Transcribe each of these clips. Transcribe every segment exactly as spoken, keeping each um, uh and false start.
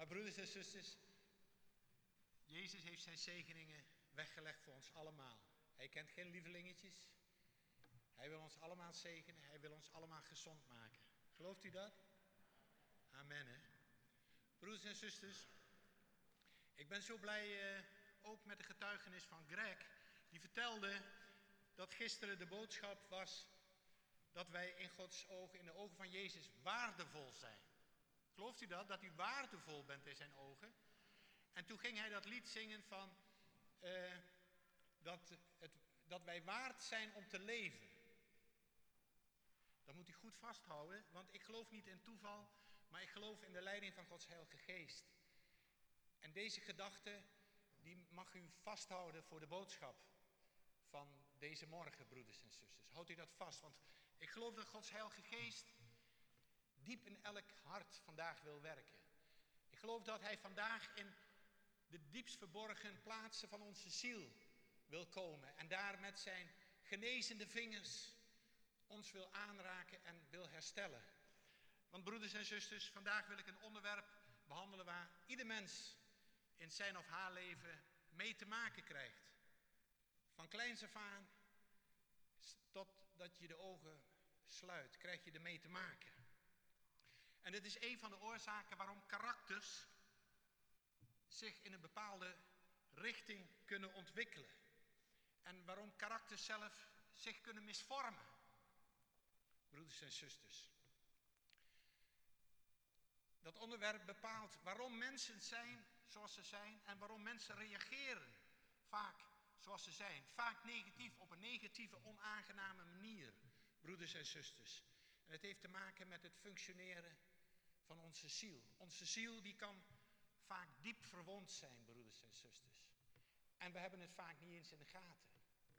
Maar broeders en zusters, Jezus heeft zijn zegeningen weggelegd voor ons allemaal. Hij kent geen lievelingetjes. Hij wil ons allemaal zegenen. Hij wil ons allemaal gezond maken. Gelooft u dat? Amen, hè? Broeders en zusters, ik ben zo blij uh, ook met de getuigenis van Greg. Die vertelde dat gisteren de boodschap was dat wij in Gods ogen, in de ogen van Jezus, waardevol zijn. Gelooft u dat? Dat u waardevol bent in zijn ogen. En toen ging hij dat lied zingen van uh, dat, het, dat wij waard zijn om te leven. Dat moet u goed vasthouden, want ik geloof niet in toeval, maar ik geloof in de leiding van Gods Heilige Geest. En deze gedachte, die mag u vasthouden voor de boodschap van deze morgen, broeders en zusters. Houdt u dat vast, want ik geloof dat Gods Heilige Geest diep in elk hart vandaag wil werken. Ik geloof dat hij vandaag in de diepst verborgen plaatsen van onze ziel wil komen. En daar met zijn genezende vingers ons wil aanraken en wil herstellen. Want broeders en zusters, vandaag wil ik een onderwerp behandelen waar ieder mens in zijn of haar leven mee te maken krijgt. Van kleins af aan tot dat je de ogen sluit, krijg je ermee te maken. En dit is een van de oorzaken waarom karakters zich in een bepaalde richting kunnen ontwikkelen. En waarom karakters zelf zich kunnen misvormen. Broeders en zusters. Dat onderwerp bepaalt waarom mensen zijn zoals ze zijn en waarom mensen reageren vaak zoals ze zijn. Vaak negatief, op een negatieve, onaangename manier, broeders en zusters. En het heeft te maken met het functioneren van onze ziel. Onze ziel die kan vaak diep verwond zijn, broeders en zusters. En we hebben het vaak niet eens in de gaten.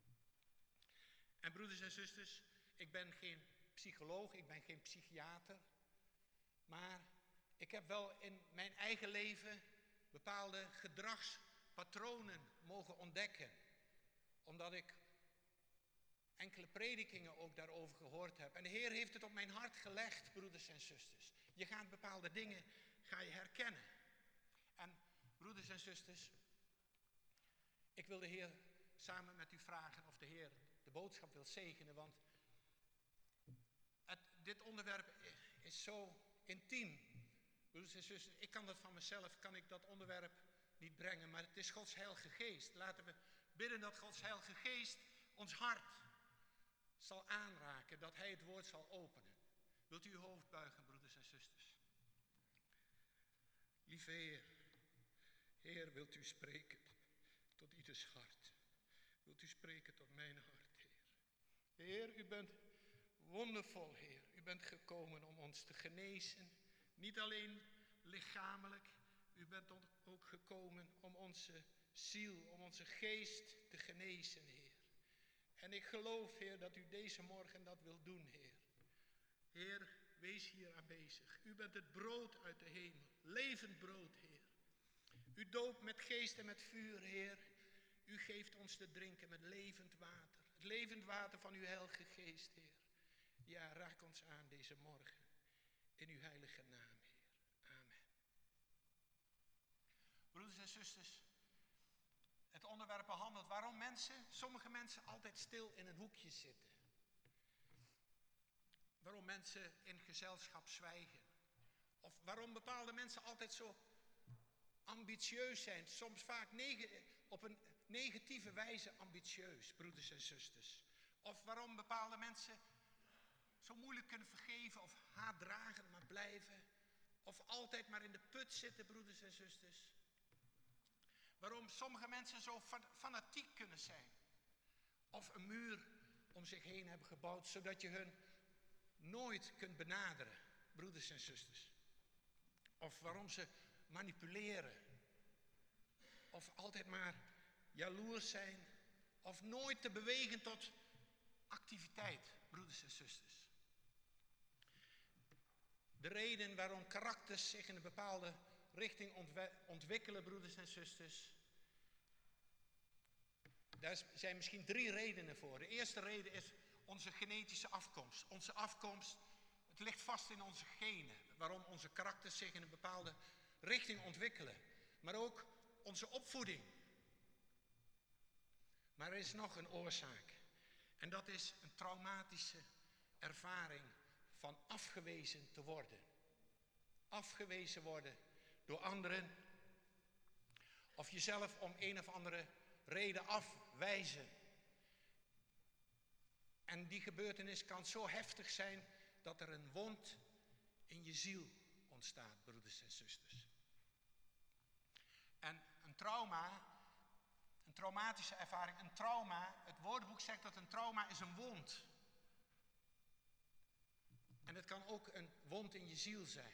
En broeders en zusters, ik ben geen psycholoog, ik ben geen psychiater. Maar ik heb wel in mijn eigen leven bepaalde gedragspatronen mogen ontdekken. Omdat ik enkele predikingen ook daarover gehoord heb. En de Heer heeft het op mijn hart gelegd, broeders en zusters. Je gaat bepaalde dingen ga je herkennen. En broeders en zusters, ik wil de Heer samen met u vragen of de Heer de boodschap wil zegenen. Want het, dit onderwerp is zo intiem. Broeders en zusters, ik kan dat van mezelf, kan ik dat onderwerp niet brengen. Maar het is Gods Heilige Geest. Laten we bidden dat Gods Heilige Geest ons hart zal aanraken. Dat Hij het woord zal openen. Wilt u uw hoofd buigen, broeders en zusters? Lieve Heer, Heer, wilt u spreken tot ieders hart. Wilt u spreken tot mijn hart, Heer. Heer, u bent wondervol, Heer. U bent gekomen om ons te genezen. Niet alleen lichamelijk. U bent ook gekomen om onze ziel, om onze geest te genezen, Heer. En ik geloof, Heer, dat u deze morgen dat wilt doen, Heer. Heer, wees hier aanwezig. U bent het brood uit de hemel. Levend brood, Heer. U doopt met geest en met vuur, Heer. U geeft ons te drinken met levend water. Het levend water van uw heilige geest, Heer. Ja, raak ons aan deze morgen. In uw heilige naam, Heer. Amen. Broeders en zusters, het onderwerp behandelt waarom mensen, sommige mensen altijd stil in een hoekje zitten. Waarom mensen in gezelschap zwijgen. Of waarom bepaalde mensen altijd zo ambitieus zijn. Soms vaak neg- op een negatieve wijze ambitieus, broeders en zusters. Of waarom bepaalde mensen zo moeilijk kunnen vergeven of haatdragend maar blijven. Of altijd maar in de put zitten, broeders en zusters. Waarom sommige mensen zo fanatiek kunnen zijn. Of een muur om zich heen hebben gebouwd, zodat je hun nooit kunt benaderen, broeders en zusters. Of waarom ze manipuleren. Of altijd maar jaloers zijn. Of nooit te bewegen tot activiteit, broeders en zusters. De reden waarom karakters zich in een bepaalde richting ontwe- ontwikkelen, broeders en zusters. Daar zijn misschien drie redenen voor. De eerste reden is onze genetische afkomst. Onze afkomst, het ligt vast in onze genen. Waarom onze karakters zich in een bepaalde richting ontwikkelen. Maar ook onze opvoeding. Maar er is nog een oorzaak. En dat is een traumatische ervaring van afgewezen te worden. Afgewezen worden door anderen. Of jezelf om een of andere reden afwijzen. En die gebeurtenis kan zo heftig zijn dat er een wond in je ziel ontstaat, broeders en zusters. En een trauma, een traumatische ervaring, een trauma, het woordenboek zegt dat een trauma is een wond. En het kan ook een wond in je ziel zijn.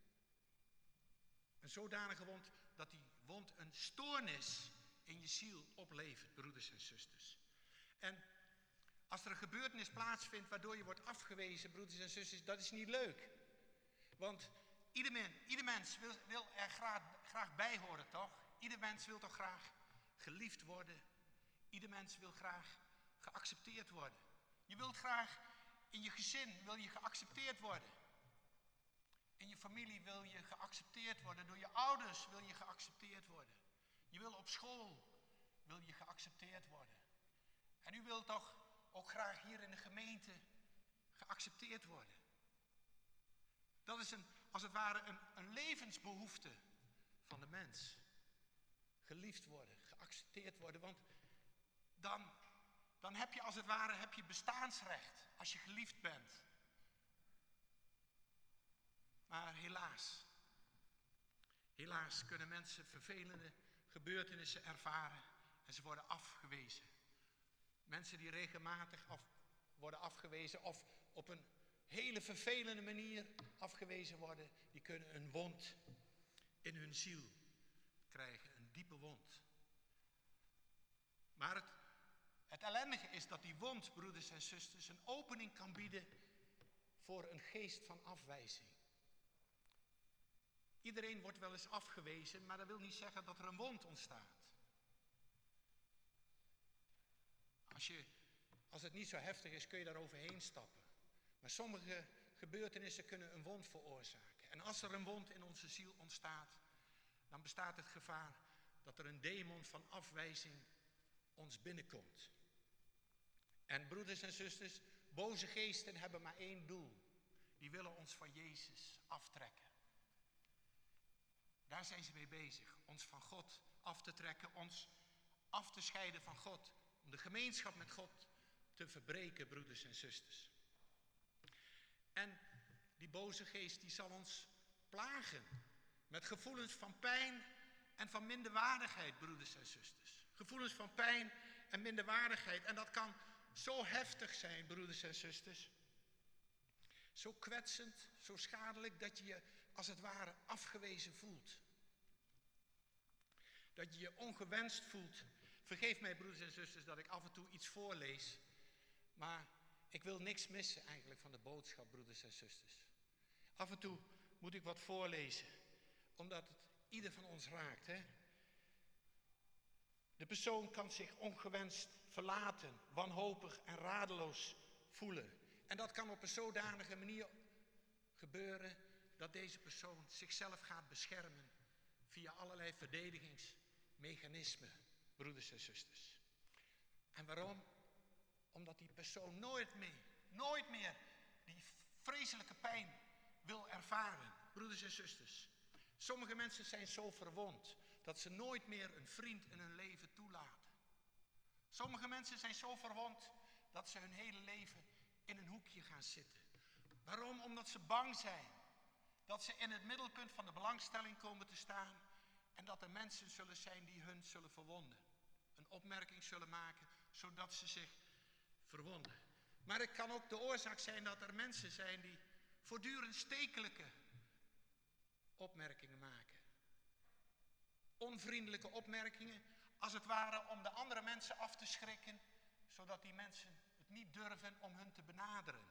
Een zodanige wond dat die wond een stoornis in je ziel oplevert, broeders en zusters. En als er een gebeurtenis plaatsvindt waardoor je wordt afgewezen, broeders en zusters, dat is niet leuk. Want ieder, men, ieder mens wil, wil er graag, graag bij horen, toch? Ieder mens wil toch graag geliefd worden. Ieder mens wil graag geaccepteerd worden. Je wilt graag in je gezin wil je geaccepteerd worden. In je familie wil je geaccepteerd worden. Door je ouders wil je geaccepteerd worden. Je wil op school wil je geaccepteerd worden. En u wilt toch ook graag hier in de gemeente geaccepteerd worden. Dat is een, als het ware een, een levensbehoefte van de mens. Geliefd worden, geaccepteerd worden. Want dan, dan heb je als het ware heb je bestaansrecht als je geliefd bent. Maar helaas, helaas kunnen mensen vervelende gebeurtenissen ervaren en ze worden afgewezen. Mensen die regelmatig af, worden afgewezen of op een hele vervelende manier afgewezen worden, die kunnen een wond in hun ziel krijgen, een diepe wond. Maar het, het ellendige is dat die wond, broeders en zusters, een opening kan bieden voor een geest van afwijzing. Iedereen wordt wel eens afgewezen, maar dat wil niet zeggen dat er een wond ontstaat. Als, je, als het niet zo heftig is, kun je daar overheen stappen. Maar sommige gebeurtenissen kunnen een wond veroorzaken. En als er een wond in onze ziel ontstaat, dan bestaat het gevaar dat er een demon van afwijzing ons binnenkomt. En broeders en zusters, boze geesten hebben maar één doel. Die willen ons van Jezus aftrekken. Daar zijn ze mee bezig. Ons van God af te trekken, ons af te scheiden van God. Om de gemeenschap met God te verbreken, broeders en zusters. En die boze geest die zal ons plagen. Met gevoelens van pijn en van minderwaardigheid, broeders en zusters. Gevoelens van pijn en minderwaardigheid. En dat kan zo heftig zijn, broeders en zusters. Zo kwetsend, zo schadelijk dat je je als het ware afgewezen voelt. Dat je je ongewenst voelt. Vergeef mij, broeders en zusters, dat ik af en toe iets voorlees. Maar ik wil niks missen eigenlijk van de boodschap, broeders en zusters. Af en toe moet ik wat voorlezen. Omdat het ieder van ons raakt. Hè? De persoon kan zich ongewenst verlaten, wanhopig en radeloos voelen. En dat kan op een zodanige manier gebeuren dat deze persoon zichzelf gaat beschermen via allerlei verdedigingsmechanismen, broeders en zusters. En waarom? Omdat die persoon nooit meer, nooit meer die vreselijke pijn wil ervaren, broeders en zusters. Sommige mensen zijn zo verwond dat ze nooit meer een vriend in hun leven toelaten. Sommige mensen zijn zo verwond dat ze hun hele leven in een hoekje gaan zitten. Waarom? Omdat ze bang zijn. Dat ze in het middelpunt van de belangstelling komen te staan. En dat er mensen zullen zijn die hun zullen verwonden. Een opmerking zullen maken, zodat ze zich verwonden. Maar het kan ook de oorzaak zijn dat er mensen zijn die voortdurend stekelijke opmerkingen maken. Onvriendelijke opmerkingen, als het ware om de andere mensen af te schrikken, zodat die mensen het niet durven om hun te benaderen.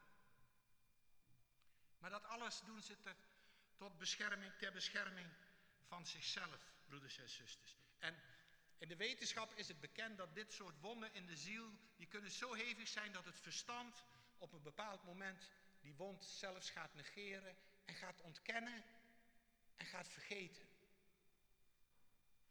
Maar dat alles doen ze ter, tot bescherming, ter bescherming van zichzelf, broeders en zusters. En in de wetenschap is het bekend dat dit soort wonden in de ziel, die kunnen zo hevig zijn dat het verstand op een bepaald moment die wond zelfs gaat negeren en gaat ontkennen en gaat vergeten.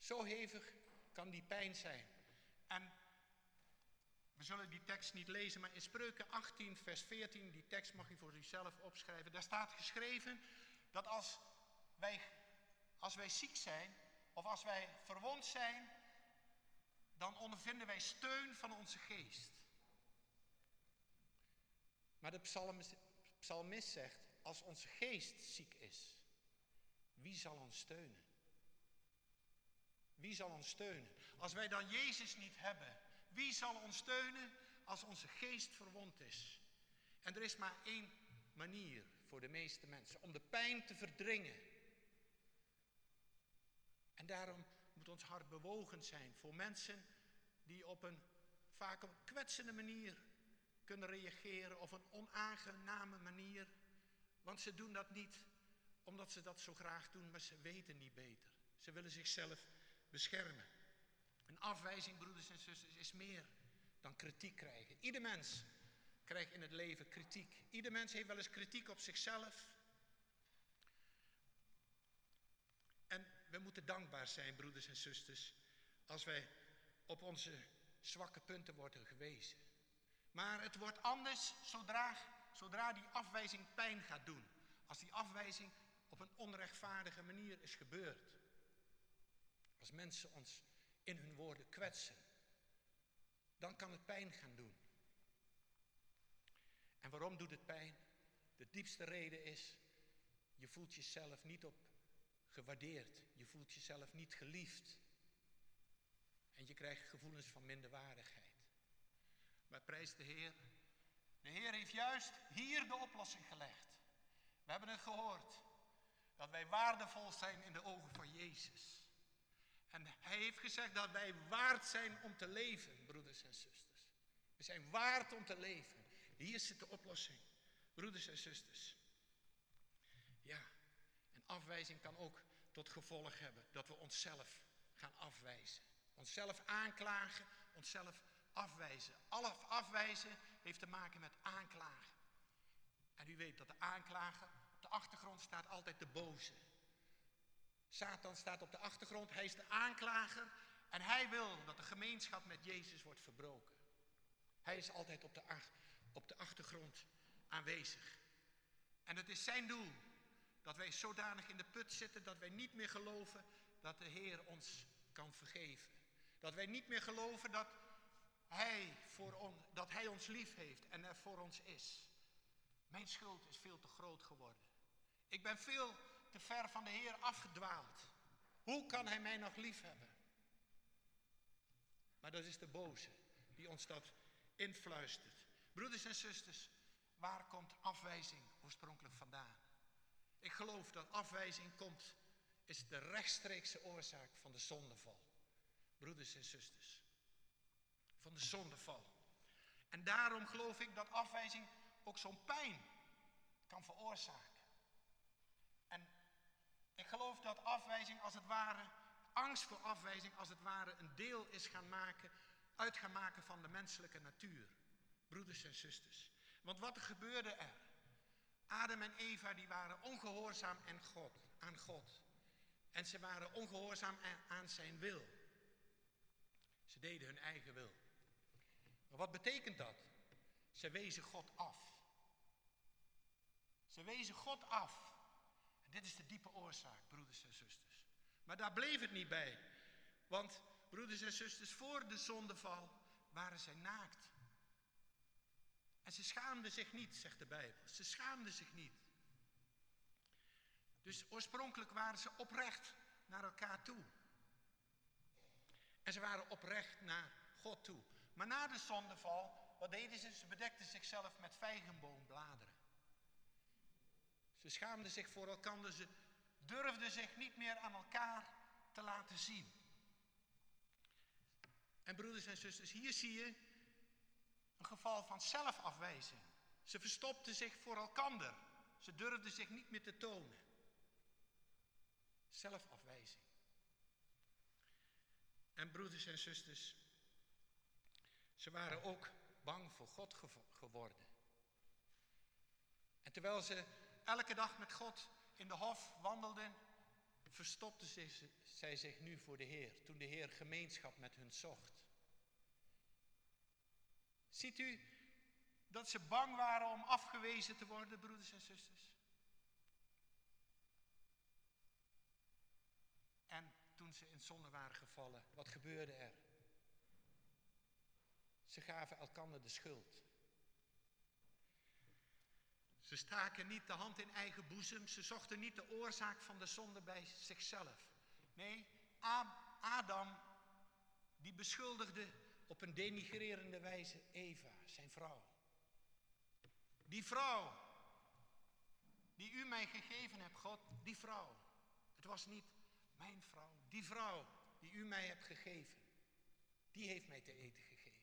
Zo hevig kan die pijn zijn. En we zullen die tekst niet lezen, maar in Spreuken achttien, vers veertien, die tekst mag u voor uzelf opschrijven. Daar staat geschreven dat als wij, als wij ziek zijn, of als wij verwond zijn, dan ondervinden wij steun van onze geest. Maar de psalmist, psalmist zegt, als onze geest ziek is, wie zal ons steunen? Wie zal ons steunen? Als wij dan Jezus niet hebben, wie zal ons steunen als onze geest verwond is? En er is maar één manier voor de meeste mensen om de pijn te verdringen. En daarom moet ons hart bewogen zijn voor mensen die op een vaak op een kwetsende manier kunnen reageren of een onaangename manier. Want ze doen dat niet omdat ze dat zo graag doen, maar ze weten niet beter. Ze willen zichzelf beschermen. Een afwijzing, broeders en zusters, is meer dan kritiek krijgen. Ieder mens krijgt in het leven kritiek. Ieder mens heeft wel eens kritiek op zichzelf. En we moeten dankbaar zijn, broeders en zusters, als wij op onze zwakke punten worden gewezen. Maar het wordt anders zodra, zodra die afwijzing pijn gaat doen. Als die afwijzing op een onrechtvaardige manier is gebeurd. Als mensen ons in hun woorden kwetsen, dan kan het pijn gaan doen. En waarom doet het pijn? De diepste reden is, je voelt jezelf niet op gewaardeerd. Je voelt jezelf niet geliefd. En je krijgt gevoelens van minderwaardigheid. Maar prijs de Heer. De Heer heeft juist hier de oplossing gelegd. We hebben het gehoord. Dat wij waardevol zijn in de ogen van Jezus. En hij heeft gezegd dat wij waard zijn om te leven, broeders en zusters. We zijn waard om te leven. Hier zit de oplossing, broeders en zusters. Ja, en afwijzing kan ook tot gevolg hebben dat we onszelf gaan afwijzen. Onszelf aanklagen, onszelf afwijzen. Alle afwijzen heeft te maken met aanklagen. En u weet dat de aanklager, op de achtergrond staat altijd de boze. Satan staat op de achtergrond, hij is de aanklager en hij wil dat de gemeenschap met Jezus wordt verbroken. Hij is altijd op de, op de achtergrond aanwezig. En het is zijn doel dat wij zodanig in de put zitten dat wij niet meer geloven dat de Heer ons kan vergeven. Dat wij niet meer geloven dat hij, voor on, dat hij ons lief heeft en er voor ons is. Mijn schuld is veel te groot geworden. Ik ben veel te ver van de Heer afgedwaald. Hoe kan hij mij nog lief hebben? Maar dat is de boze die ons dat influistert. Broeders en zusters, waar komt afwijzing oorspronkelijk vandaan? Ik geloof dat afwijzing komt, is de rechtstreekse oorzaak van de zondeval. Broeders en zusters, van de zondeval. En daarom geloof ik dat afwijzing ook zo'n pijn kan veroorzaken. En ik geloof dat afwijzing als het ware, angst voor afwijzing als het ware een deel is gaan maken, uit gaan maken van de menselijke natuur. Broeders en zusters. Want wat gebeurde er? Adam en Eva die waren ongehoorzaam aan God, aan God. En ze waren ongehoorzaam aan zijn wil. Ze deden hun eigen wil. Maar wat betekent dat? Ze wezen God af. Ze wezen God af. En dit is de diepe oorzaak, broeders en zusters. Maar daar bleef het niet bij. Want, broeders en zusters, voor de zondeval waren zij naakt. En ze schaamden zich niet, zegt de Bijbel. Ze schaamden zich niet. Dus oorspronkelijk waren ze oprecht naar elkaar toe. En ze waren oprecht naar God toe. Maar na de zondeval, wat deden ze? Ze bedekten zichzelf met vijgenboombladeren. Ze schaamden zich voor elkaar. Ze durfden zich niet meer aan elkaar te laten zien. En broeders en zusters, hier zie je een geval van zelfafwijzing. Ze verstopten zich voor elkander. Ze durfden zich niet meer te tonen. Zelfafwijzing. En broeders en zusters, ze waren ook bang voor God geworden. En terwijl ze elke dag met God in de hof wandelden, verstopte zich, zij zich nu voor de Heer, toen de Heer gemeenschap met hun zocht. Ziet u dat ze bang waren om afgewezen te worden, broeders en zusters? En toen ze in zonde waren gevallen, wat gebeurde er? Ze gaven elkander de schuld. Ze staken niet de hand in eigen boezem. Ze zochten niet de oorzaak van de zonde bij zichzelf. Nee, Adam, die beschuldigde op een denigrerende wijze Eva, zijn vrouw. Die vrouw, die u mij gegeven hebt, God, die vrouw. Het was niet mijn vrouw. Die vrouw die u mij hebt gegeven, die heeft mij te eten gegeven.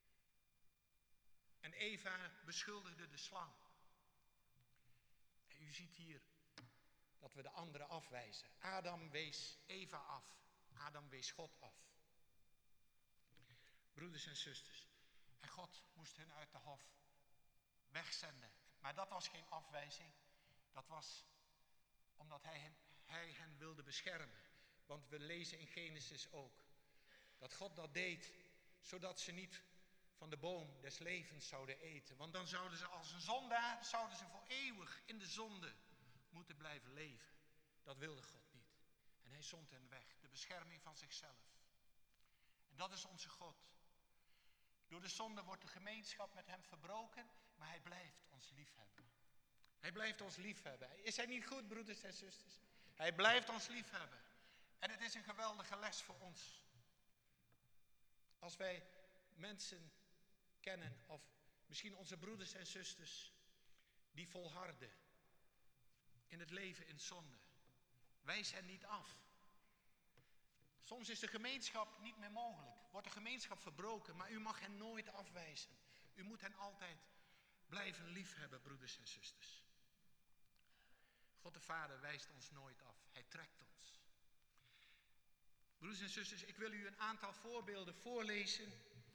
En Eva beschuldigde de slang. En u ziet hier dat we de anderen afwijzen. Adam wees Eva af. Adam wees God af. Broeders en zusters. En God moest hen uit de hof wegzenden. Maar dat was geen afwijzing. Dat was omdat hij hen, hij hen wilde beschermen. Want we lezen in Genesis ook dat God dat deed zodat ze niet van de boom des levens zouden eten. Want dan zouden ze als een zondaar, zouden ze voor eeuwig in de zonde moeten blijven leven. Dat wilde God niet. En hij zond hen weg, de bescherming van zichzelf. En dat is onze God. Door de zonde wordt de gemeenschap met hem verbroken, maar hij blijft ons liefhebben. Hij blijft ons liefhebben. Is hij niet goed, broeders en zusters? Hij blijft ons liefhebben. En het is een geweldige les voor ons. Als wij mensen kennen, of misschien onze broeders en zusters, die volharden in het leven in zonde. Wijs hen niet af. Soms is de gemeenschap niet meer mogelijk. Wordt de gemeenschap verbroken, maar u mag hen nooit afwijzen. U moet hen altijd blijven liefhebben, broeders en zusters. God de Vader wijst ons nooit af. Hij trekt ons. Broeders en zusters, ik wil u een aantal voorbeelden voorlezen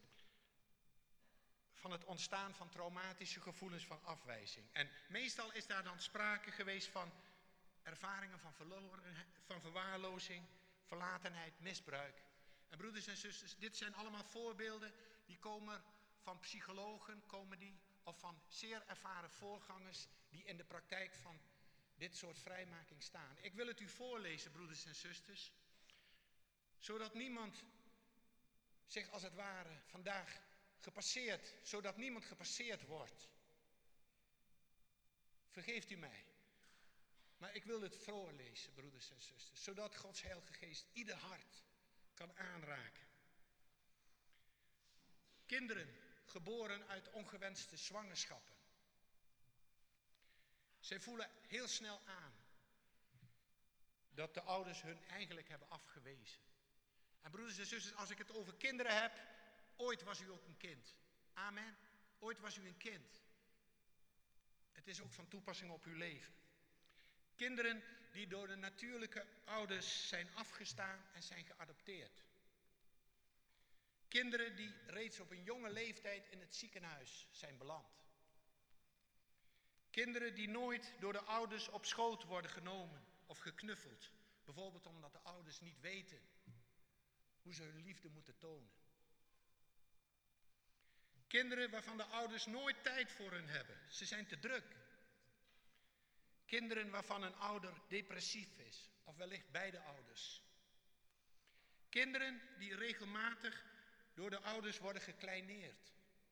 van het ontstaan van traumatische gevoelens van afwijzing. En meestal is daar dan sprake geweest van ervaringen van, verloren, van verwaarlozing, verlatenheid, misbruik. En broeders en zusters, dit zijn allemaal voorbeelden die komen van psychologen, komen die, of van zeer ervaren voorgangers die in de praktijk van dit soort vrijmaking staan. Ik wil het u voorlezen, broeders en zusters, zodat niemand zich als het ware vandaag gepasseerd, zodat niemand gepasseerd wordt. Vergeeft u mij. Maar ik wil het voorlezen, broeders en zusters, zodat Gods Heilige Geest ieder hart kan aanraken. Kinderen geboren uit ongewenste zwangerschappen. Zij voelen heel snel aan dat de ouders hun eigenlijk hebben afgewezen. En broeders en zusters, als ik het over kinderen heb, ooit was u ook een kind. Amen. Ooit was u een kind. Het is ook van toepassing op uw leven. Kinderen die door de natuurlijke ouders zijn afgestaan en zijn geadopteerd. Kinderen die reeds op een jonge leeftijd in het ziekenhuis zijn beland. Kinderen die nooit door de ouders op schoot worden genomen of geknuffeld. Bijvoorbeeld omdat de ouders niet weten hoe ze hun liefde moeten tonen. Kinderen waarvan de ouders nooit tijd voor hun hebben. Ze zijn te druk. Kinderen waarvan een ouder depressief is, of wellicht beide ouders. Kinderen die regelmatig door de ouders worden gekleineerd.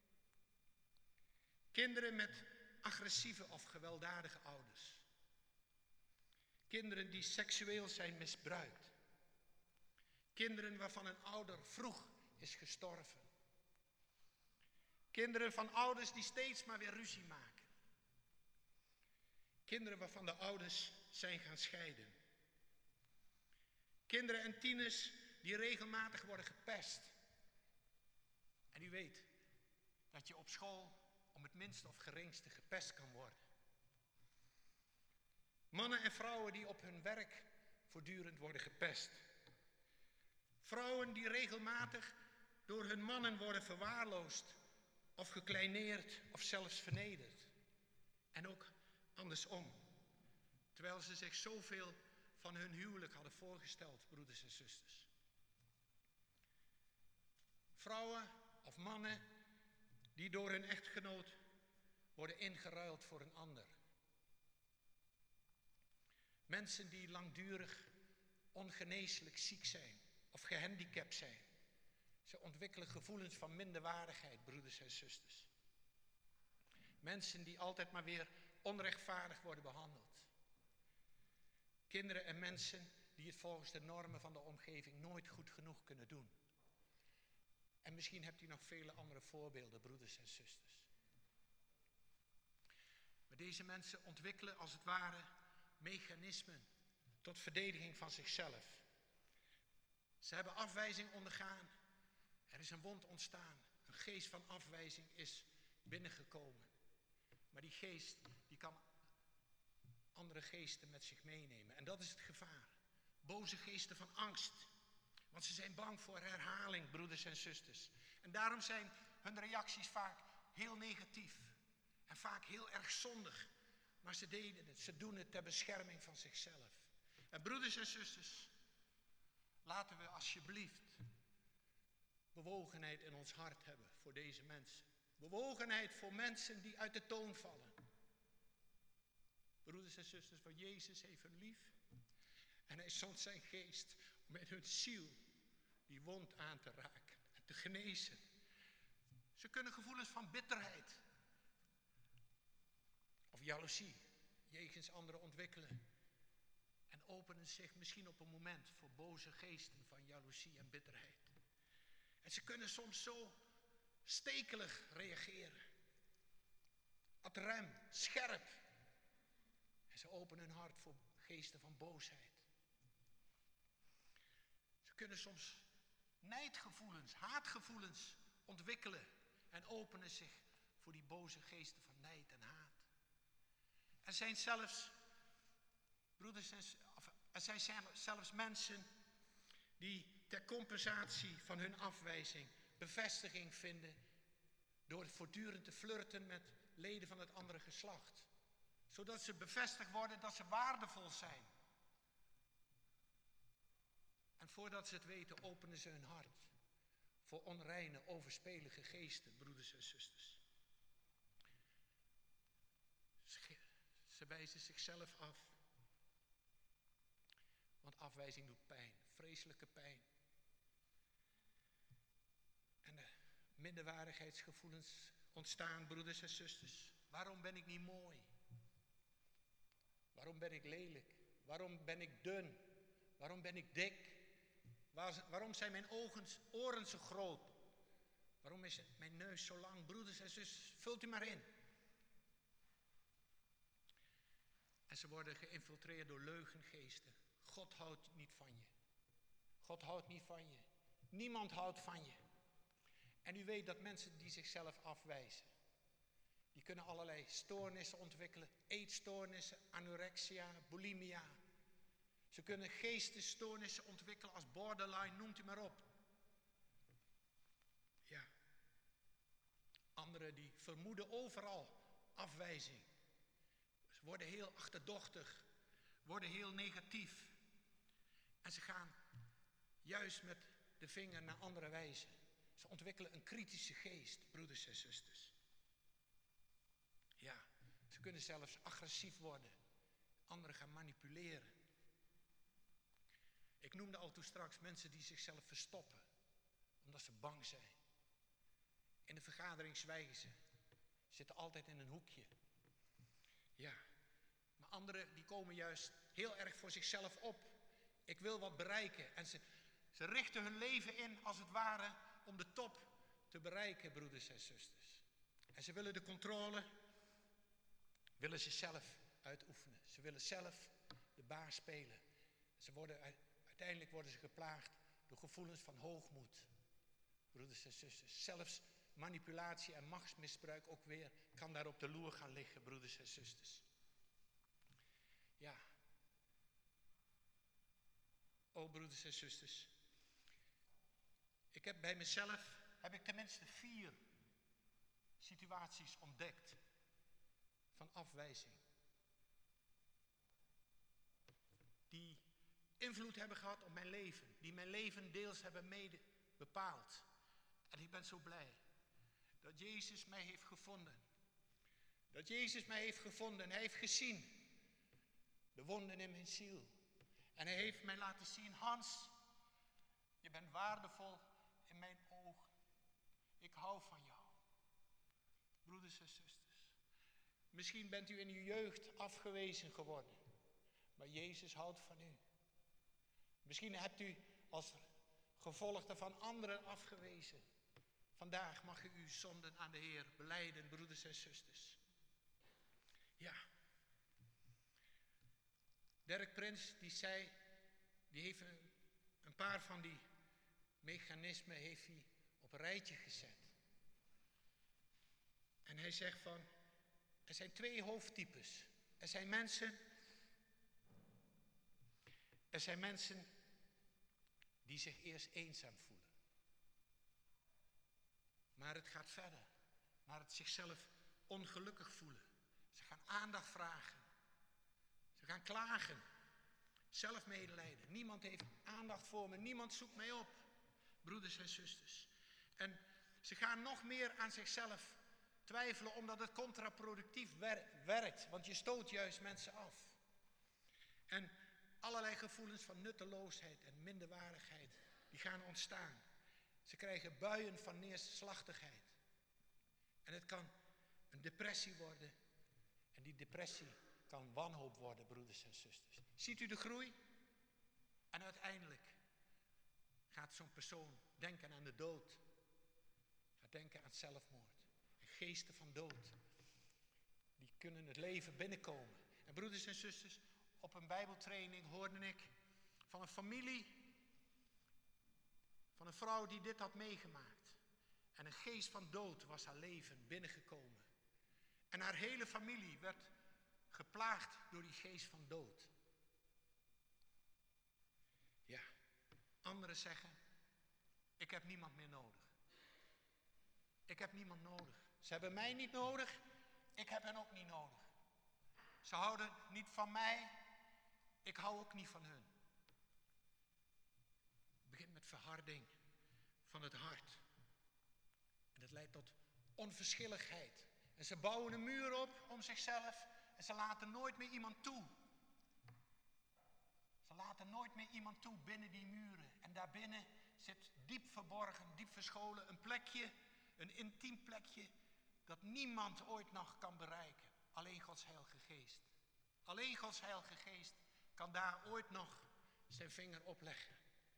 Kinderen met agressieve of gewelddadige ouders. Kinderen die seksueel zijn misbruikt. Kinderen waarvan een ouder vroeg is gestorven. Kinderen van ouders die steeds maar weer ruzie maken. Kinderen waarvan de ouders zijn gaan scheiden. Kinderen en tieners die regelmatig worden gepest. En u weet dat je op school om het minste of geringste gepest kan worden. Mannen en vrouwen die op hun werk voortdurend worden gepest. Vrouwen die regelmatig door hun mannen worden verwaarloosd of gekleineerd of zelfs vernederd. En ook andersom. Terwijl ze zich zoveel van hun huwelijk hadden voorgesteld, broeders en zusters. Vrouwen of mannen die door hun echtgenoot worden ingeruild voor een ander. Mensen die langdurig ongeneeslijk ziek zijn of gehandicapt zijn. Ze ontwikkelen gevoelens van minderwaardigheid, broeders en zusters. Mensen die altijd maar weer onrechtvaardig worden behandeld. Kinderen en mensen die het volgens de normen van de omgeving nooit goed genoeg kunnen doen. En misschien hebt u nog vele andere voorbeelden, broeders en zusters. Maar deze mensen ontwikkelen als het ware mechanismen tot verdediging van zichzelf. Ze hebben afwijzing ondergaan. Er is een wond ontstaan. Een geest van afwijzing is binnengekomen. Maar die geest die kan andere geesten met zich meenemen. En dat is het gevaar. Boze geesten van angst. Want ze zijn bang voor herhaling, broeders en zusters. En daarom zijn hun reacties vaak heel negatief. En vaak heel erg zondig. Maar ze deden het, ze doen het ter bescherming van zichzelf. En broeders en zusters, laten we alsjeblieft bewogenheid in ons hart hebben voor deze mensen. Bewogenheid voor mensen die uit de toon vallen. Broeders en zusters, want Jezus heeft hun lief. En hij zond zijn geest om in hun ziel die wond aan te raken en te genezen. Ze kunnen gevoelens van bitterheid of jaloezie jegens anderen ontwikkelen. En openen zich misschien op een moment voor boze geesten van jaloezie en bitterheid. En ze kunnen soms zo stekelig reageren. Ad rem, scherp. En ze openen hun hart voor geesten van boosheid. Ze kunnen soms nijdgevoelens, haatgevoelens ontwikkelen. En openen zich voor die boze geesten van nijd en haat. Er zijn zelfs, broeders en, of, er zijn zelfs mensen die ter compensatie van hun afwijzing bevestiging vinden door voortdurend te flirten met leden van het andere geslacht. Zodat ze bevestigd worden dat ze waardevol zijn. En voordat ze het weten openen ze hun hart voor onreine, overspelige geesten, broeders en zusters. Ze wijzen zichzelf af. Want afwijzing doet pijn, vreselijke pijn. En de minderwaardigheidsgevoelens ontstaan, broeders en zusters. Waarom ben ik niet mooi? Waarom ben ik lelijk? Waarom ben ik dun? Waarom ben ik dik? Waar, waarom zijn mijn ogen, oren zo groot? Waarom is mijn neus zo lang? Broeders en zusters, vult u maar in. En ze worden geïnfiltreerd door leugengeesten. God houdt niet van je. God houdt niet van je. Niemand houdt van je. En u weet dat mensen die zichzelf afwijzen, die kunnen allerlei stoornissen ontwikkelen. Eetstoornissen, anorexia, bulimia. Ze kunnen geestesstoornissen ontwikkelen als borderline, noemt u maar op. Ja. Anderen die vermoeden overal afwijzing. Ze worden heel achterdochtig, worden heel negatief. En ze gaan juist met de vinger naar anderen wijzen. Ze ontwikkelen een kritische geest, broeders en zusters. Ja, ze kunnen zelfs agressief worden. Anderen gaan manipuleren. Ik noemde al toen straks mensen die zichzelf verstoppen. Omdat ze bang zijn. In de vergadering zwijgen ze. Zitten altijd in een hoekje. Ja. Maar anderen die komen juist heel erg voor zichzelf op. Ik wil wat bereiken. En ze, ze richten hun leven in als het ware om de top te bereiken, broeders en zusters. En ze willen de controle, willen ze zelf uitoefenen. Ze willen zelf de baas spelen. Ze worden, uiteindelijk worden ze geplaagd door gevoelens van hoogmoed. Broeders en zusters, zelfs manipulatie en machtsmisbruik ook weer kan daar op de loer gaan liggen, broeders en zusters. Ja. Oh, broeders en zusters. Ik heb bij mezelf, heb ik tenminste vier situaties ontdekt van afwijzing. Die invloed hebben gehad op mijn leven. Die mijn leven deels hebben mede bepaald. En ik ben zo blij dat Jezus mij heeft gevonden. Dat Jezus mij heeft gevonden. Hij heeft gezien de wonden in mijn ziel. En hij heeft mij laten zien, Hans, je bent waardevol in mijn ogen. Ik hou van jou. Broeders en zusters. Misschien bent u in uw jeugd afgewezen geworden. Maar Jezus houdt van u. Misschien hebt u als gevolg daarvan anderen afgewezen. Vandaag mag u uw zonden aan de Heer belijden, broeders en zusters. Ja. Dirk Prins, die zei, die heeft een, een paar van die mechanismen heeft hij op een rijtje gezet. En hij zegt van, er zijn twee hoofdtypes. Er zijn mensen, er zijn mensen die zich eerst eenzaam voelen. Maar het gaat verder, naar het zichzelf ongelukkig voelen. Ze gaan aandacht vragen. Ze gaan klagen. Zelfmedelijden. Niemand heeft aandacht voor me. Niemand zoekt mij op. Broeders en zusters. En ze gaan nog meer aan zichzelf twijfelen omdat het contraproductief wer- werkt. Want je stoot juist mensen af. En allerlei gevoelens van nutteloosheid en minderwaardigheid, die gaan ontstaan. Ze krijgen buien van neerslachtigheid. En het kan een depressie worden. En die depressie kan wanhoop worden, broeders en zusters. Ziet u de groei? En uiteindelijk gaat zo'n persoon denken aan de dood. Gaat denken aan zelfmoord. En geesten van dood. Die kunnen het leven binnenkomen. En broeders en zusters, op een bijbeltraining hoorde ik van een familie, van een vrouw die dit had meegemaakt. En een geest van dood was haar leven binnengekomen. En haar hele familie werd geplaagd door die geest van dood. Ja, anderen zeggen, ik heb niemand meer nodig. Ik heb niemand nodig. Ze hebben mij niet nodig, ik heb hen ook niet nodig. Ze houden niet van mij, ik hou ook niet van hun. Het begint met verharding van het hart. En dat leidt tot onverschilligheid. En ze bouwen een muur op om zichzelf en ze laten nooit meer iemand toe. Ze laten nooit meer iemand toe binnen die muren. En daarbinnen zit diep verborgen, diep verscholen een plekje, een intiem plekje, dat niemand ooit nog kan bereiken. Alleen Gods heilige geest. Alleen Gods heilige geest kan daar ooit nog zijn vinger op leggen.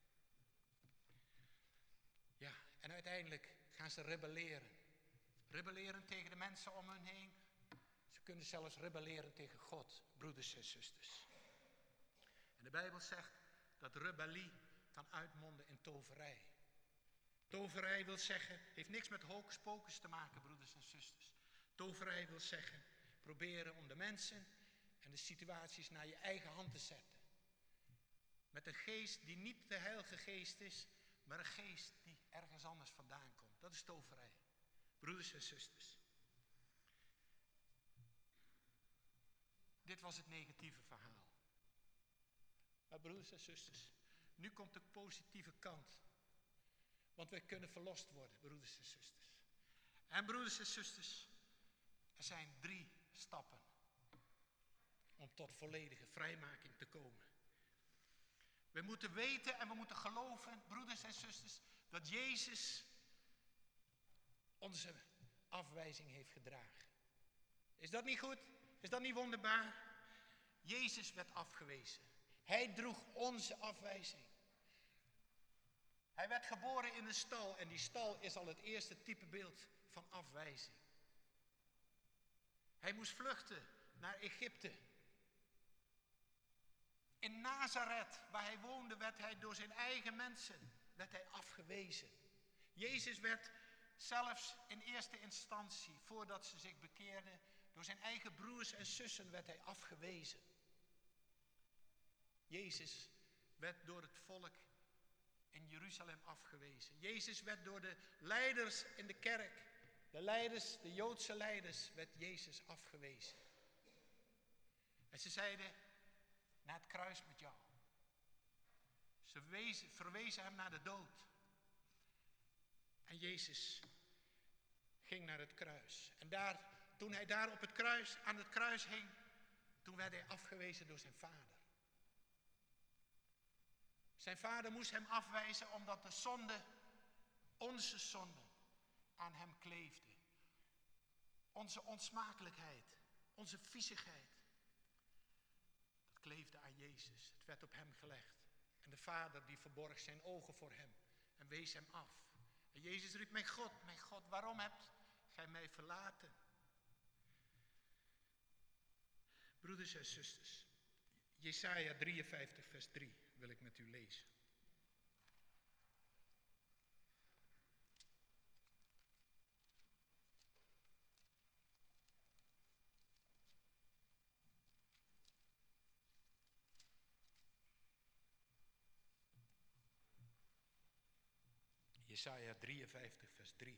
Ja, en uiteindelijk gaan ze rebelleren. Rebelleren tegen de mensen om hen heen. Ze kunnen zelfs rebelleren tegen God, broeders en zusters. En de Bijbel zegt dat rebellie kan uitmonden in toverij. Toverij wil zeggen, heeft niks met hocus pocus te maken, broeders en zusters. Toverij wil zeggen, proberen om de mensen en de situaties naar je eigen hand te zetten. Met een geest die niet de heilige geest is, maar een geest die ergens anders vandaan komt. Dat is toverij. Broeders en zusters. Dit was het negatieve verhaal. Maar broeders en zusters, nu komt de positieve kant. Want wij kunnen verlost worden, broeders en zusters. En broeders en zusters, er zijn drie stappen om tot volledige vrijmaking te komen. We moeten weten en we moeten geloven, broeders en zusters, dat Jezus onze afwijzing heeft gedragen. Is dat niet goed? Is dat niet wonderbaar? Jezus werd afgewezen. Hij droeg onze afwijzing. Hij werd geboren in een stal en die stal is al het eerste typebeeld van afwijzing. Hij moest vluchten naar Egypte. In Nazareth, waar hij woonde, werd hij door zijn eigen mensen werd hij afgewezen. Jezus werd zelfs in eerste instantie, voordat ze zich bekeerden, door zijn eigen broers en zussen werd hij afgewezen. Jezus werd door het volk in Jeruzalem afgewezen. Jezus werd door de leiders in de kerk, de leiders, de Joodse leiders, werd Jezus afgewezen. En ze zeiden, naar het kruis met jou. Ze wezen, verwezen hem naar de dood. En Jezus ging naar het kruis. En daar, toen hij daar op het kruis, aan het kruis hing, toen werd hij afgewezen door zijn vader. Zijn vader moest hem afwijzen omdat de zonde, onze zonde, aan hem kleefde. Onze onsmakelijkheid, onze viezigheid, dat kleefde aan Jezus. Het werd op hem gelegd. En de vader die verborg zijn ogen voor hem en wees hem af. En Jezus riep, mijn God, mijn God, waarom hebt gij mij verlaten? Broeders en zusters, Jesaja drieënvijftig vers drie wil ik met u lezen. Jesaja drieënvijftig vers drie.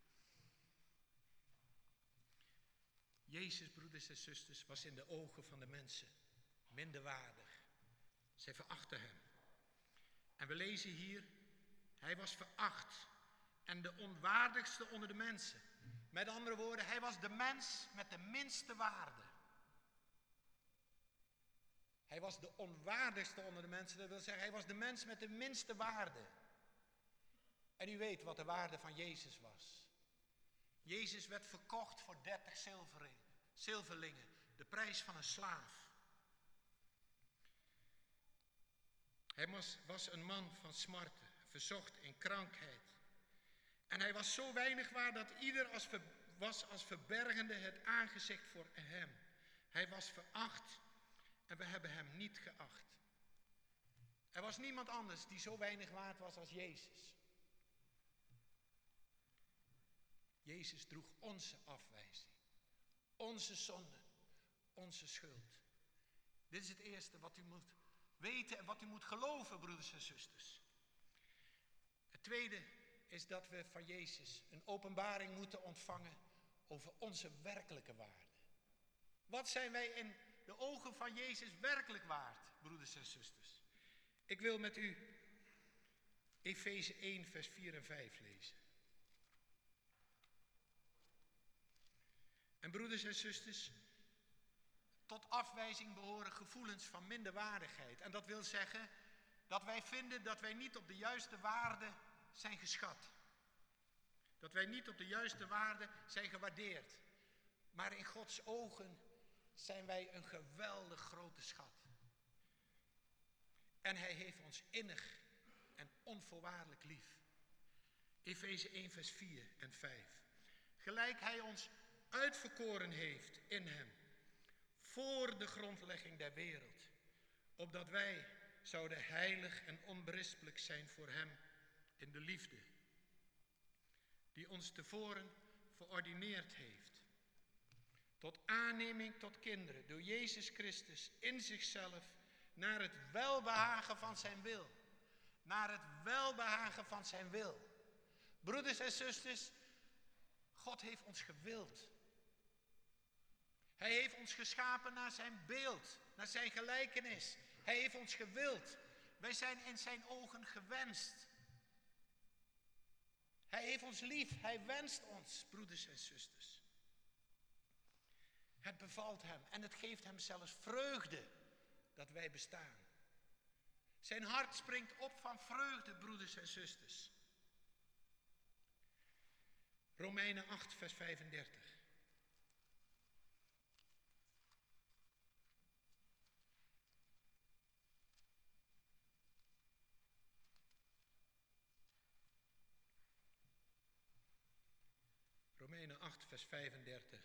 Jezus, broeders en zusters, was in de ogen van de mensen minderwaardig. Zij verachten hem. En we lezen hier, hij was veracht en de onwaardigste onder de mensen. Met andere woorden, hij was de mens met de minste waarde. Hij was de onwaardigste onder de mensen, dat wil zeggen, hij was de mens met de minste waarde. En u weet wat de waarde van Jezus was. Jezus werd verkocht voor dertig zilverlingen, de prijs van een slaaf. Hij was, was een man van smarten, verzocht in krankheid. En hij was zo weinig waard dat ieder als ver, was als verbergende het aangezicht voor hem. Hij was veracht en we hebben hem niet geacht. Er was niemand anders die zo weinig waard was als Jezus. Jezus droeg onze afwijzing, onze zonde, onze schuld. Dit is het eerste wat u moet weten en wat u moet geloven, broeders en zusters. Het tweede is dat we van Jezus een openbaring moeten ontvangen over onze werkelijke waarde. Wat zijn wij in de ogen van Jezus werkelijk waard, broeders en zusters? Ik wil met u Efeze één vers vier en vijf lezen. En broeders en zusters, tot afwijzing behoren gevoelens van minderwaardigheid. En dat wil zeggen dat wij vinden dat wij niet op de juiste waarde zijn geschat. Dat wij niet op de juiste waarde zijn gewaardeerd. Maar in Gods ogen zijn wij een geweldig grote schat. En hij heeft ons innig en onvoorwaardelijk lief. Efeze één vers vier en vijf. Gelijk hij ons uitverkoren heeft in hem, voor de grondlegging der wereld, opdat wij zouden heilig en onberispelijk zijn voor hem in de liefde, die ons tevoren verordineerd heeft, tot aanneming tot kinderen, door Jezus Christus in zichzelf, naar het welbehagen van zijn wil. Naar het welbehagen van zijn wil. Broeders en zusters, God heeft ons gewild. Hij heeft ons geschapen naar zijn beeld, naar zijn gelijkenis. Hij heeft ons gewild. Wij zijn in zijn ogen gewenst. Hij heeft ons lief. Hij wenst ons, broeders en zusters. Het bevalt hem en het geeft hem zelfs vreugde dat wij bestaan. Zijn hart springt op van vreugde, broeders en zusters. Romeinen acht vers vijfendertig. Romeinen acht vers vijfendertig.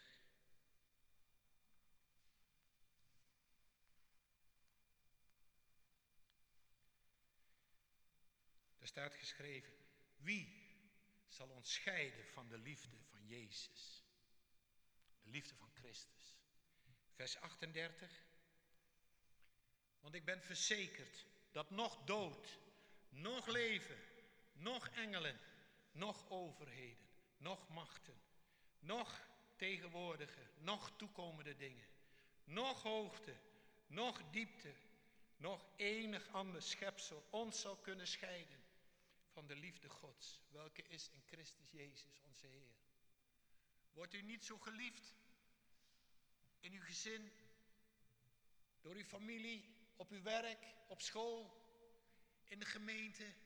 Er staat geschreven, wie zal ons scheiden van de liefde van Jezus? De liefde van Christus. Vers achtendertig. Want ik ben verzekerd dat nog dood, nog leven, nog engelen, nog overheden, nog machten, nog tegenwoordige, nog toekomende dingen, nog hoogte, nog diepte, nog enig ander schepsel ons zou kunnen scheiden van de liefde Gods, welke is in Christus Jezus onze Heer. Wordt u niet zo geliefd in uw gezin, door uw familie, op uw werk, op school, in de gemeente?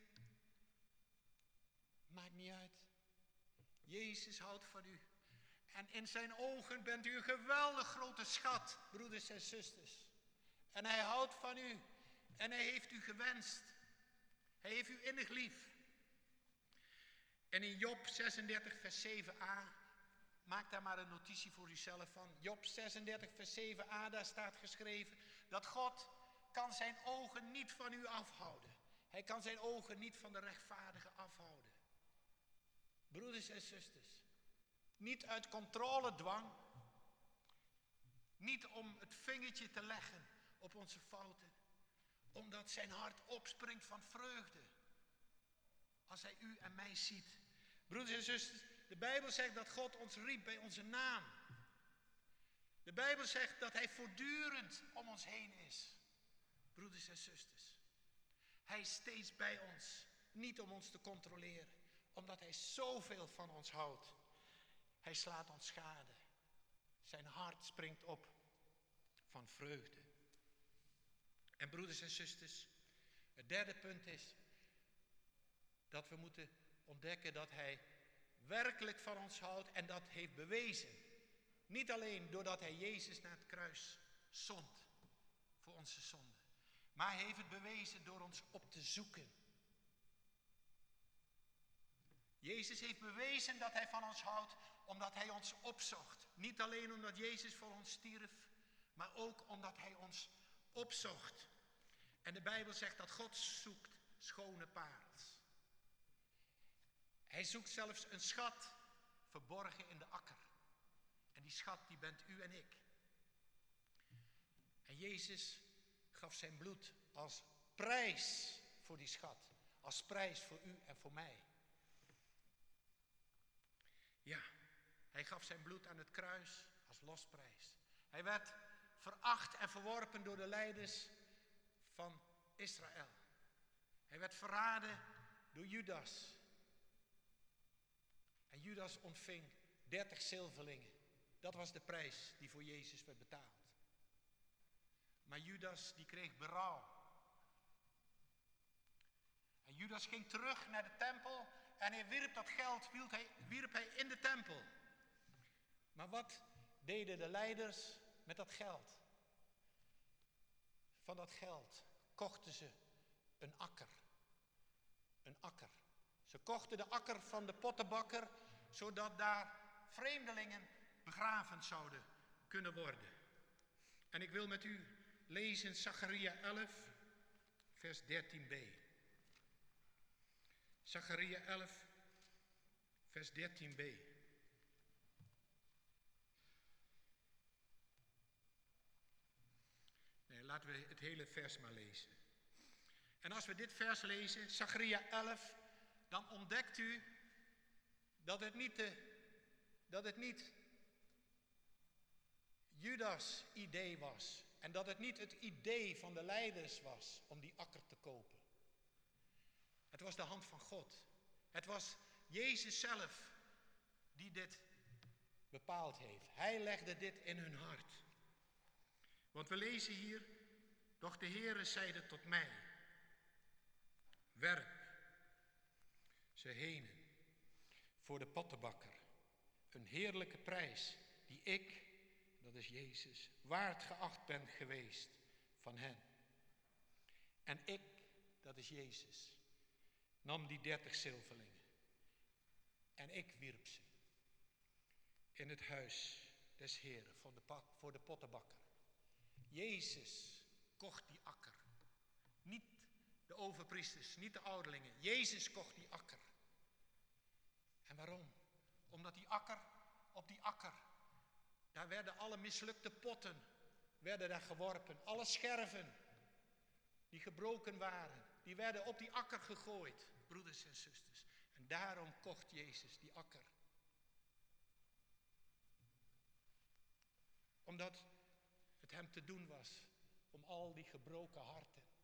Maakt niet uit. Jezus houdt van u. En in zijn ogen bent u een geweldig grote schat, broeders en zusters. En hij houdt van u. En hij heeft u gewenst. Hij heeft u innig lief. En in Job zesendertig vers zeven a, maak daar maar een notitie voor uzelf van. Job zesendertig vers zeven a, daar staat geschreven dat God kan zijn ogen niet van u afhouden. Hij kan zijn ogen niet van de rechtvaardigen afhouden. Broeders en zusters, niet uit controledwang, niet om het vingertje te leggen op onze fouten, omdat zijn hart opspringt van vreugde als hij u en mij ziet. Broeders en zusters, de Bijbel zegt dat God ons riep bij onze naam. De Bijbel zegt dat hij voortdurend om ons heen is. Broeders en zusters, hij is steeds bij ons, niet om ons te controleren, omdat hij zoveel van ons houdt. Hij slaat ons schade. Zijn hart springt op van vreugde. En broeders en zusters, het derde punt is dat we moeten ontdekken dat hij werkelijk van ons houdt en dat heeft bewezen. Niet alleen doordat hij Jezus naar het kruis zond voor onze zonden, maar hij heeft het bewezen door ons op te zoeken. Jezus heeft bewezen dat hij van ons houdt omdat hij ons opzocht. Niet alleen omdat Jezus voor ons stierf, maar ook omdat hij ons opzocht. En de Bijbel zegt dat God zoekt schone parels. Hij zoekt zelfs een schat verborgen in de akker. En die schat die bent u en ik. En Jezus gaf zijn bloed als prijs voor die schat. Als prijs voor u en voor mij. Ja, hij gaf zijn bloed aan het kruis als losprijs. Hij werd veracht en verworpen door de leiders van Israël. Hij werd verraden door Judas. En Judas ontving dertig zilverlingen. Dat was de prijs die voor Jezus werd betaald. Maar Judas die kreeg berouw. En Judas ging terug naar de tempel en hij wierp dat geld wierp hij, wierp hij in de tempel. Maar wat deden de leiders met dat geld? Van dat geld kochten ze een akker. Een akker. Ze kochten de akker van de pottenbakker, zodat daar vreemdelingen begraven zouden kunnen worden. En ik wil met u lezen Zacharia elf, vers dertien b. Zacharia elf, vers dertien b. Nee, laten we het hele vers maar lezen. En als we dit vers lezen, Zacharia elf, dan ontdekt u dat het niet, de, dat het niet Judas' idee was. En dat het niet het idee van de leiders was om die akker te kopen. Het was de hand van God. Het was Jezus zelf die dit bepaald heeft. Hij legde dit in hun hart. Want we lezen hier, doch de Heere zeide tot mij, werp ze henen voor de pottenbakker, een heerlijke prijs die ik, dat is Jezus, waard geacht ben geweest van hen. En ik, dat is Jezus, nam die dertig zilverlingen en ik wierp ze in het huis des Heeren voor de, voor de pottenbakker. Jezus kocht die akker. Niet de overpriesters, niet de ouderlingen. Jezus kocht die akker. En waarom? Omdat die akker, op die akker, daar werden alle mislukte potten, werden daar geworpen. Alle scherven die gebroken waren, die werden op die akker gegooid, broeders en zusters. En daarom kocht Jezus die akker. Omdat het hem te doen was om al die gebroken harten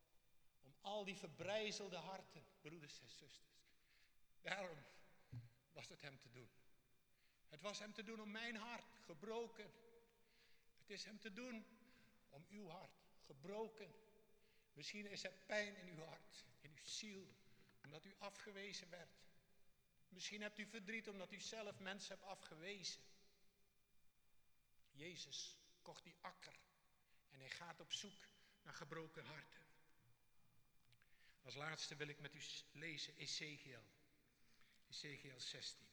Om al die verbrijzelde harten, broeders en zusters. Daarom was het hem te doen. Het was hem te doen om mijn hart, gebroken. Het is hem te doen om uw hart, gebroken. Misschien is er pijn in uw hart, in uw ziel, omdat u afgewezen werd. Misschien hebt u verdriet omdat u zelf mensen hebt afgewezen. Jezus kocht die akker en hij gaat op zoek naar gebroken harten. Als laatste wil ik met u lezen Ezekiel. Ezekiel zestien.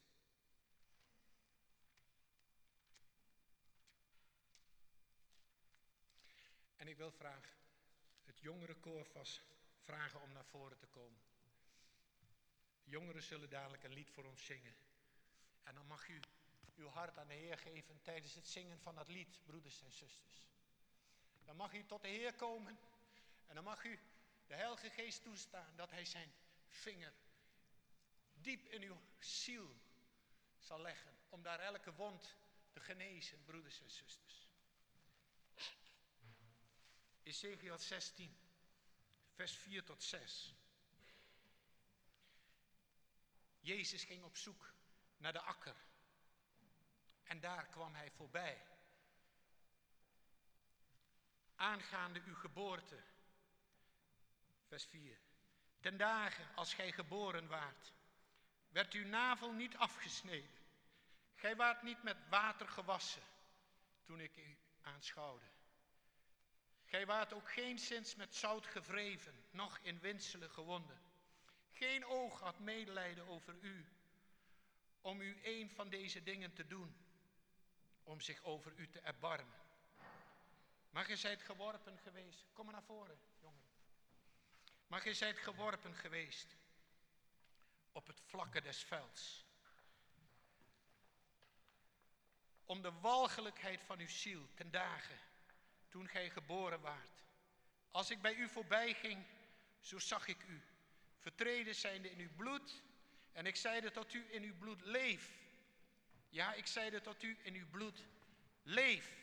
En ik wil vragen, het jongere koor vast vragen om naar voren te komen. De jongeren zullen dadelijk een lied voor ons zingen. En dan mag u uw hart aan de Heer geven tijdens het zingen van dat lied, broeders en zusters. Dan mag u tot de Heer komen en dan mag u de Heilige Geest toestaan dat hij zijn vinger diep in uw ziel zal leggen. Om daar elke wond te genezen, broeders en zusters. Ezekiel zestien, vers vier tot zes. Jezus ging op zoek naar de akker. En daar kwam hij voorbij. Aangaande uw geboorte. Vers vier. Ten dagen als gij geboren waart, werd uw navel niet afgesneden. Gij waart niet met water gewassen toen ik u aanschouwde. Gij waart ook geenszins met zout gewreven, noch in windselen gewonden. Geen oog had medelijden over u, om u een van deze dingen te doen, om zich over u te erbarmen. Maar gij zijt geworpen geweest. Kom maar naar voren, jongen. Maar gij zijt geworpen geweest op het vlakke des velds. Om de walgelijkheid van uw ziel ten dagen, toen gij geboren waart. Als ik bij u voorbij ging, zo zag ik u, vertreden zijnde in uw bloed. En ik zeide tot u in uw bloed, leef. Ja, ik zeide tot u in uw bloed, leef.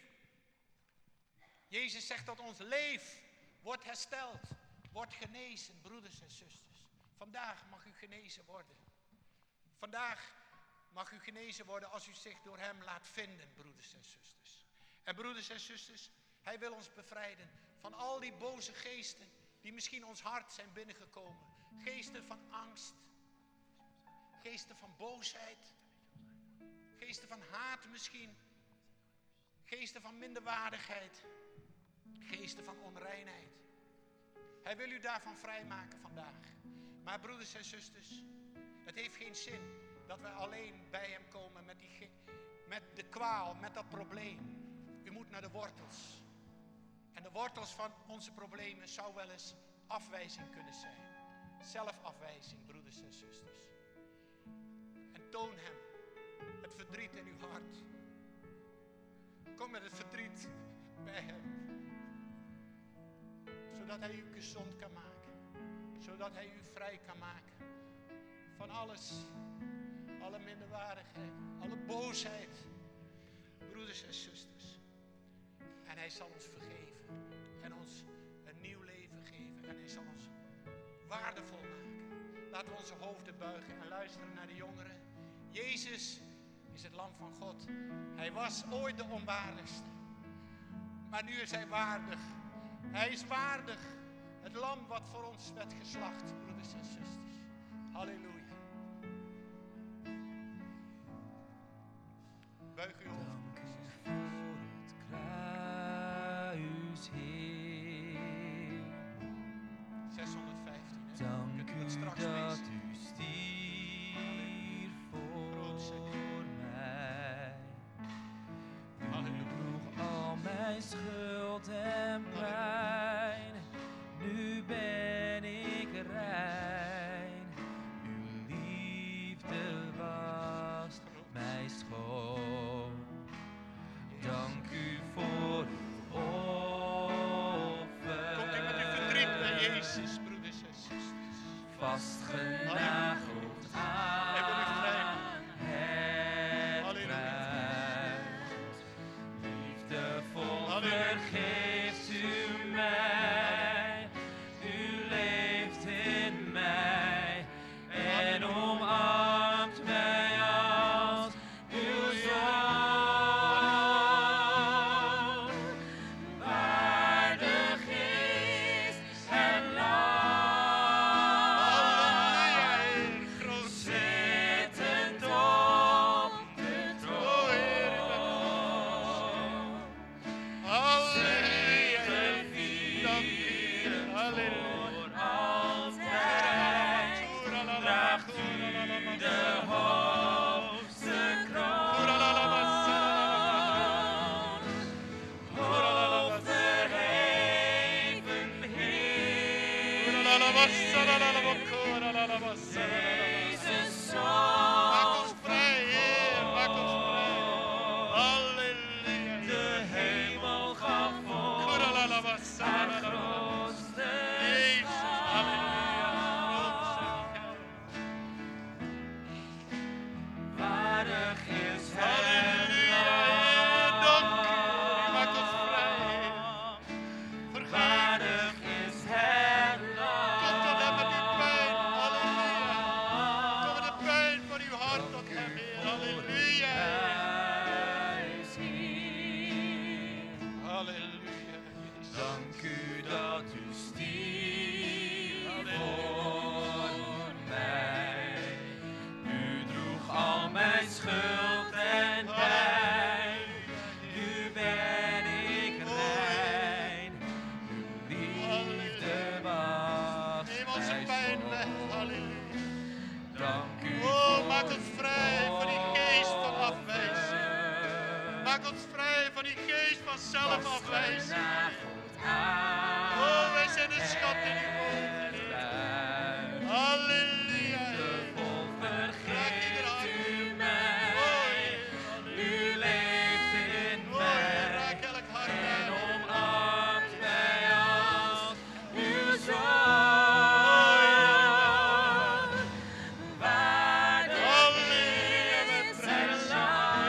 Jezus zegt tot ons, leef, word hersteld, word genezen, broeders en zusters. Vandaag mag u genezen worden. Vandaag mag u genezen worden als u zich door hem laat vinden, broeders en zusters. En broeders en zusters, hij wil ons bevrijden van al die boze geesten die misschien ons hart zijn binnengekomen. Geesten van angst, geesten van boosheid, geesten van haat misschien, geesten van minderwaardigheid, geesten van onreinheid. Hij wil u daarvan vrijmaken vandaag. Maar broeders en zusters, het heeft geen zin dat wij alleen bij hem komen met, die, met de kwaal, met dat probleem. U moet naar de wortels. En de wortels van onze problemen zou wel eens afwijzing kunnen zijn. Zelfafwijzing, broeders en zusters. En toon hem het verdriet in uw hart. Kom met het verdriet bij hem. Zodat hij u gezond kan maken. Zodat hij u vrij kan maken. Van alles. Alle minderwaardigheid. Alle boosheid. Broeders en zusters. En hij zal ons vergeven. En ons een nieuw leven geven. En hij zal ons waardevol maken. Laten we onze hoofden buigen en luisteren naar de jongeren. Jezus is het lam van God. Hij was ooit de onwaardigste. Maar nu is hij waardig. Hij is waardig. Het lam wat voor ons werd geslacht, broeders en zusters. Halleluja. Buig uw hoofd. zeshonderdvijftien, hè? Dank Kunt u het u straks dat lezen? u stierf voor mij. U droeg al mijn schuld en pijn. Nu ben ik rein. Uw liefde was mij schoon. Dank u voor uw offer. Komt u met uw verdriet naar Jezus, broeders en zusters. Vastgenageld aan het kruis. Liefdevol vergeeft u mij. U leeft. Dank u Oh, voor maak ons vrij van die geest van afwijzing. Maak ons vrij van die geest van zelfafwijzing. Oh, wij zijn een schat in uw ogen, Heer. Halleluja, Heer. Raak ieder hart. Oh, Heer. U leeft in Oh, Heer, mij raak elk hart en aan. omarmt mij als uw zoon. Waardig Halleluja, wij is prijzen het u. lam,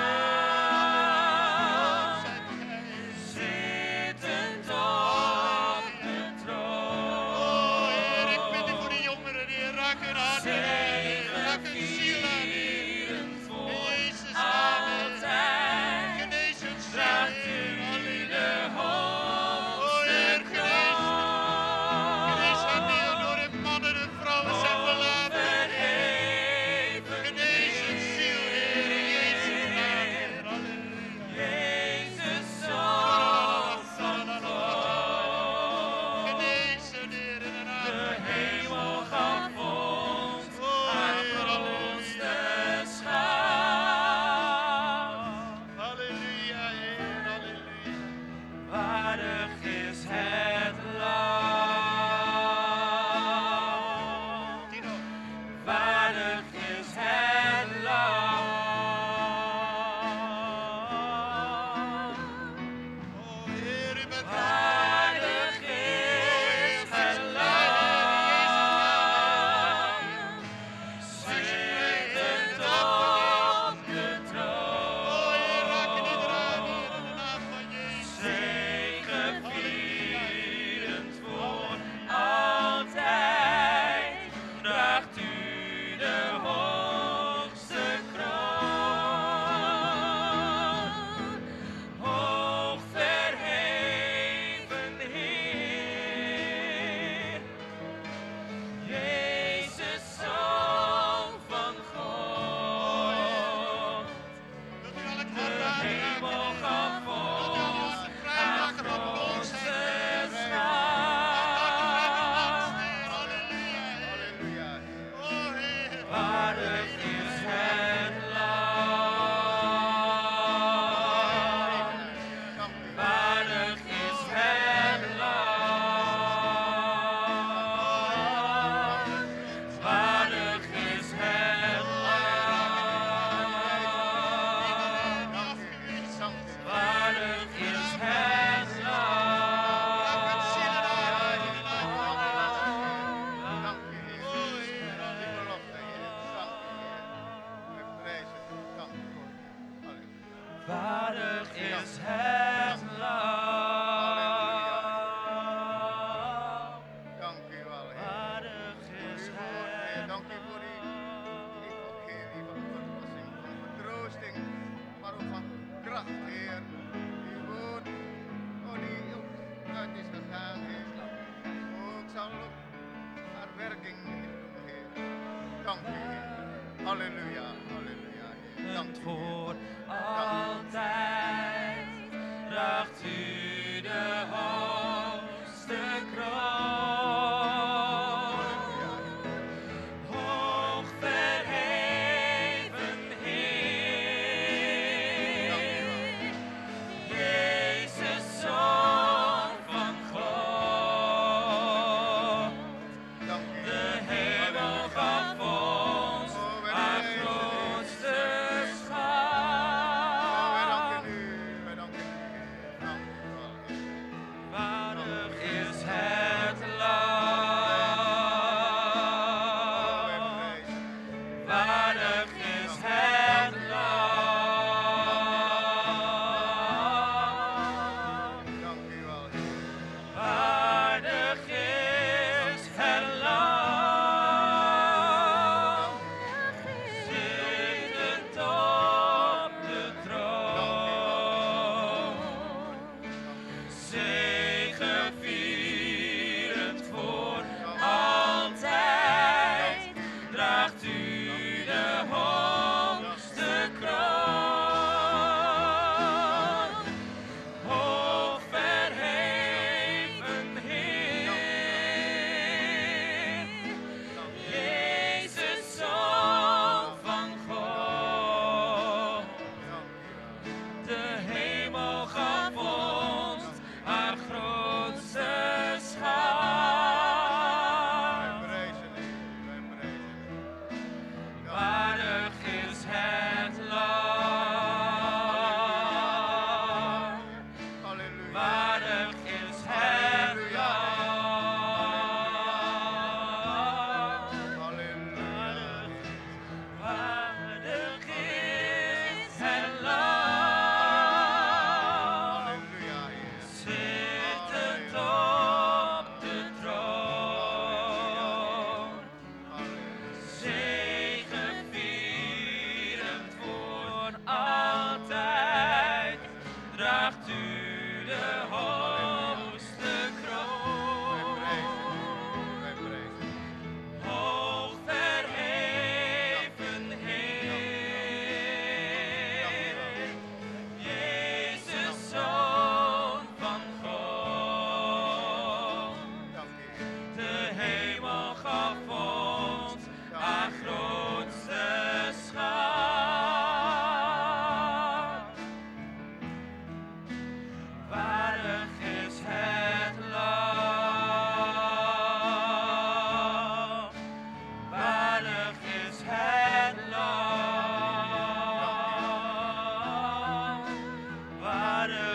Zijn gij. zittend op de troon. Oh, Heer, ik bid u voor de jongeren, Heer. Raak hun hart aan, Heer. Raak hun ziel aan, Heer. In Jezus' naam, Heer. Altijd Genees hun ziel, draagt Heer. u Halleluja. de Oh, hoogste Heer, genees. Genees hen, Heer, kroon. door hun mannen en vrouwen zijn verlaten, Heer. Verheven Genees hun ziel, Heer. In Jezus' naam, Heer. Halleluja. Jezus, Zoon van God. Genees hun, Heer, in de naam De van hemel gaf ons Oh, haar Heer, grootste halleluja. schat. Halleluja, Heer. Halleluja. Waardig is het lam. Tino. Waardig is het lam. Oh, Heer, u bent Waardig is het lam. Zittend op de troon. Oh, Heer, raak in ieder aan, Heer, in de naam van Jezus. Zegevierend voor altijd draagt u de hoogste kroon. Hoog verheven Heer, Jezus, Zoon van God. Wilt u elk De hart aanraken, hemel Heer? gaf Wilt u al die ons harten vrijmaken van grootste boosheid, Heer? Maak schat. harten vrij van angst, Heer. Halleluja, Heer. Oh, Heer. Waardig is het lam. Waardig is het lam. Waardig is het lam. Afgewezen. Waardig is het Raak hun zielen aan, Heer, in de naam van lam. Oh, Heer, Waardig is het lam. Dank u wel, Heer. Waardig is Uw woord, Heer. het Dank u voor die evangelie van verlossing, van vertroosting, maar ook van kracht, Heer. Uw woord, oh, die ook uit is gegaan, Heer. Ook zal ook haar werking doen, Heer. Dank u, Heer. Halleluja, halleluja, Heer. Dank het u, Heer. voor altijd draagt u de hoogste kroon. Hoog verheven Heer, Jezus, Zoon van God. Dank u, De Heer. hemel gaf ons Oh, wij haar prijzen u. grootste Oh, wij danken schat. u,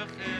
geest.